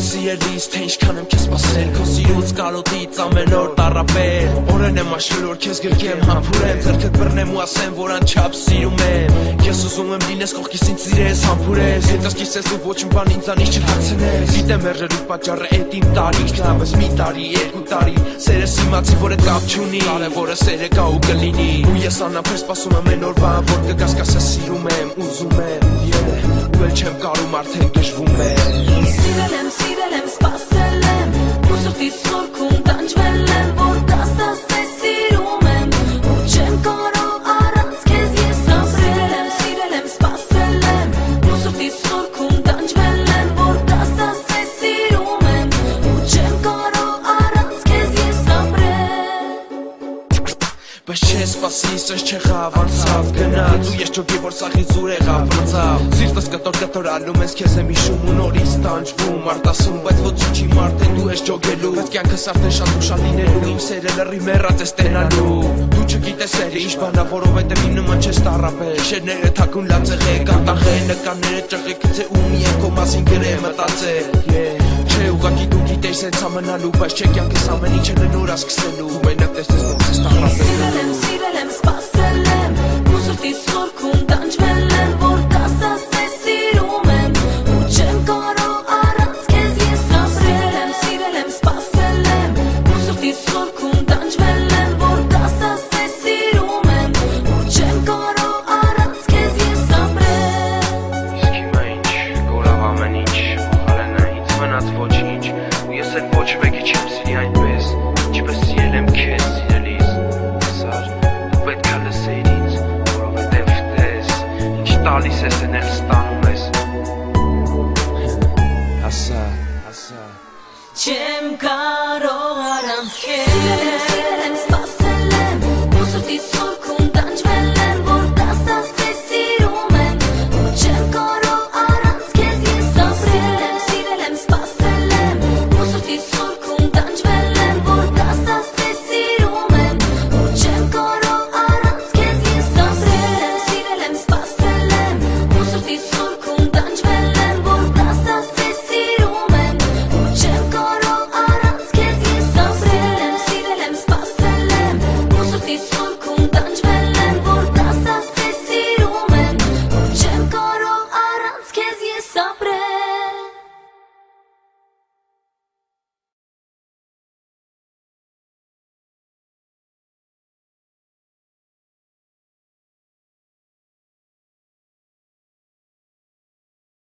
Սիրելիս թե ինչքան եմ քեզ սպասել Քո սիրուց կարոտից ամեն օր տառապել Օրեն եմ աշխել որ քեզ գրկեմ համբուրեմ Ձեռքդ բռնեմ ու ասեմ որ անչափ սիրում եմ Ես ուզում եմ լինես կողքիս ինձ սիրես համբուրես Հետս կիսես ու ոչ մի բան ինձանից չհացնես Գիտեմ մերժելու պատճառը էդ իմ տարիքն է Բայց մի տարի, երկու տարի Սերս իմացի որ էդ կապ չունի Կարևորը սերը կա ու կլինի Ու ես անապեր սպասում եմ այն օրվան Որ կգաս կասես սիրում եմ, ուզում եմ Ու էլ չեմ կարում արդեն գժվում եմ Սիրել եմ, սպասել եմ Ու սրտիս խորքում տանջվել եմ Որ կասես սիրում եմ Ու չեմ կարող առանց քեզ ես ապրել Սիրել եմ, սպասել եմ Ու սրտիս խորքում տանջվել եմ Որ կասես սիրում եմ Ու չեմ կարող առանց քեզ ես ապրել Բայց չես սպասի, սենց չեղավ, անցավ, գնաց Ու ես ճոգի, որ սաղից ուր եղավ, վրծավ Սիրտս կտոր ալում ես քեզ եմ իշում ու նորից տանջվում Արտասում, բայց ոչ չի մարդ են դու ես ճոգելու Բայց կյանքս արդեն շատ ուշան լինելու Իմ սերը լրի մեռած ես տենալու Դու չգիտես սերը ինչ բանա, որովհետև իմ նման չես տառապել Շերները թակուն լացեղել, կատաղել, նկաները ճղեք Թե ումի են քո մասին գրե մտածել Չէ ուղակի դու գիտես հենց ամենալու Բայց չէ կյանքս ամեն ինչ է նորա սկսելու Ու մենակ տեսնես ոնց ես տառապելու Սիրել եմ, սպասել եմ Ու սրտիս խորքում տանջվել եմ Որ կասես սիրում եմ Ու չեմ կարող առանց քեզ ես ապրել Սիրել եմ, սպասել եմ Ու սրտիս խորքում տանջվել եմ Որ կասես սիրում եմ Ու չեմ կարող առանց քեզ ես ապրել Իսկ հիմա ինչ, կորավ ամեն ինչ Աղարենը ինձ մնաց ոչինչ Ու ես էլ ոչ մեկի չեմ սիրի այնպես Ինչպես սիրել եմ քեզ սիրելիս Սար, դու պետք է լսեիր ինձ Որովհետև տես Ինչ տալիս ես են էլ ստանում ես Չեմ կարող